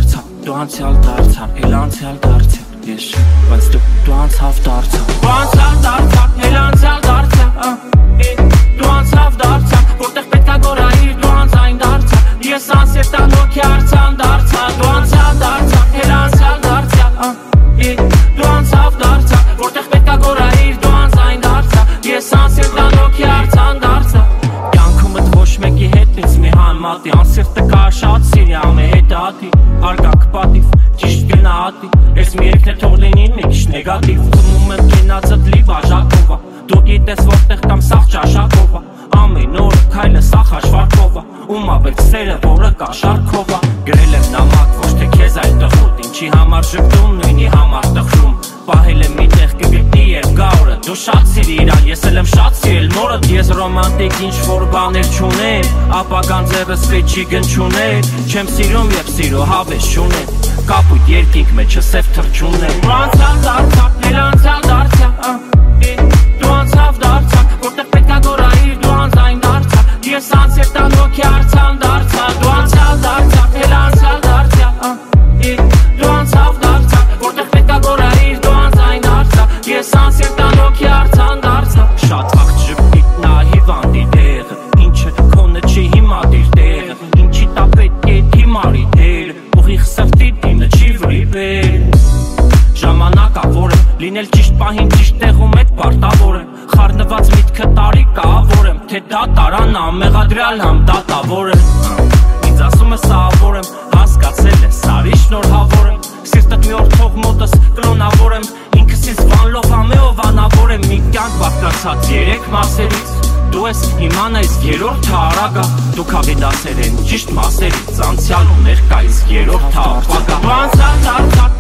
դարձա, դու անցյալ դարձա, էլ անցյալ դարձա, ես բայց դու անցավ դարձա, դու անցյալ դարձա, էլ անցյալ դարձա, դու անցավ դարձա, որտեղ պետքա գորայիր, դու անցային դարձա, ես անսերտան հոգի արցան դարձա, դու անցյալ դարձա, էլ անցյալ դարձա, դու անցավ դարձա, որտեղ պետքա գորայիր, դու անցային դարձա, ես անսերտան հոգի արցան դարձա, կյանքումդ ոչ մեկի հետից մի համատի, անսերտը կա շատ սիրի ամե հետատի, արգանք պատիվ, ճիշտ գնահատի, ես մի երկն է թող լինի մի քիչ նեգատիվ, խմում եմ կենացդ լի բաժակովա, դու գիտես որտեղ կամ սաղ ճաշակովա, ամեն օր քայլը սաղ հաշվարկովա, ում ավեք սերը որը կա շարքովա, գրել եմ նամակ ոչ թե քեզ այլ տխուտ, ինչի համար ժպտում նույնի համար տխրում, պահել եմ մի տեղ կգտնի երբ գա օրը, դու շատ սիրի իրան, ես էլ եմ շատ սիրել մորդ, ես ռոմանտիկ ինչ որ բաներ չունեմ, ապագան ձևս պետք չի գնչուներ, չեմ սիրում երբ սիրո հավես չունեմ, կապույտ երկինք մեջը սև թռչուններ, դու անցյալ դարձա, էլ անցյալ դարձա, դու անցավ դարձա, որտեղ պետքա գորայիր, դու անցային դարձա, ես անսերտան հոգի արցան դարձա, դու անցյալ դարձա, էլ անցյալ դարձա, դու անցավ դարձա, որտեղ պետքա գորայիր, դու անցային դարձա, ես անսերտան հոգի արցան դարձա, շատ վաղ ժպիտ նա հիվանդի տեղը, ինչը քոնը չի հիմա դիր տեղը, ինչի տա պետք է դիմարի դեր, ուղիղ սրտի դինը չի վրիպել, ժամանակավոր եմ, լինել ճիշտ պահին ճիշտ տեղում էդ պարտավոր եմ, խառնված միտքը տարի կավոր եմ, թե դա տարան ամեղադրյալ համ դատավոր եմ, ինձ ասում է սահավոր եմ, հասկացել է սարի շնորհավոր եմ, սիրտդ մի օր թող մոտս կլոնավոր եմ, ինքս ինձ վանլով ամեով անավոր եմ, մի կյանք բաղկացած 3 մասերից, դու ես իմանա իսկ երրորդը արագա, դու քավի դասեր են ճիշտ մասերից, անցյալ ու ներկայիս երրորդը ապագա, դու անցյալ դարձա,